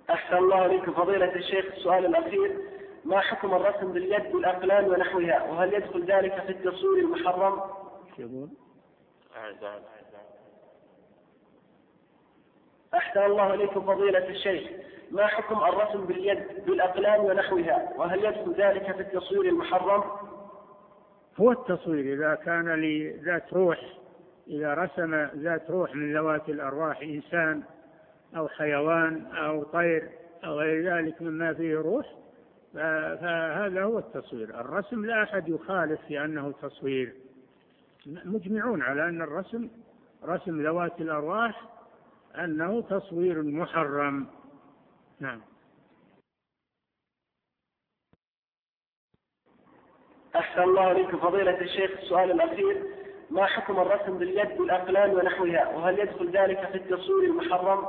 أحسن الله إليك فضيلة الشيخ. السؤال الأخير: ما حكم الرسم باليد بالأقلام ونحوها، وهل يدخل ذلك في التصوير المحرم؟ أحسن الله إليك فضيلة الشيخ. ما حكم الرسم باليد بالأقلام ونحوها، وهل يدخل ذلك في التصوير المحرم؟ هو التصوير إذا كان لذات روح، إذا رسم ذات روح من ذوات الأرواح، إنسان أو حيوان أو طير أو غير ذلك مما فيه روح، فهذا هو التصوير. الرسم لا أحد يخالف في أنه تصوير، مجمعون على أن الرسم رسم ذوات الأرواح أنه تصوير محرم. نعم. أحسن الله إليك فضيلة الشيخ. السؤال الأخير: ما حكم الرسم باليد بالأقلام ونحوها، وهل يدخل ذلك في التصوير المحرم؟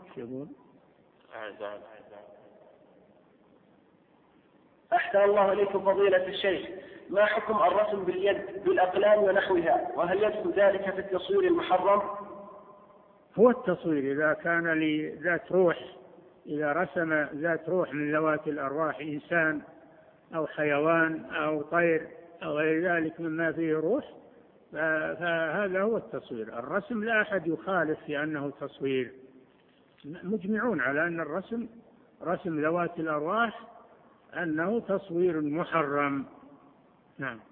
أحسن الله إليك فضيلة الشيخ. ما حكم الرسم باليد بالأقلام ونحوها، وهل يدخل ذلك في التصوير المحرم؟ هو التصوير إذا كان لذات روح، إذا رسم ذات روح من ذوات الأرواح، إنسان أو حيوان أو طير أو غير ذلك مما فيه روح، فهذا هو التصوير. الرسم لا أحد يخالف في أنه تصوير، مجمعون على أن الرسم رسم ذوات الأرواح أنه تصوير محرم. نعم.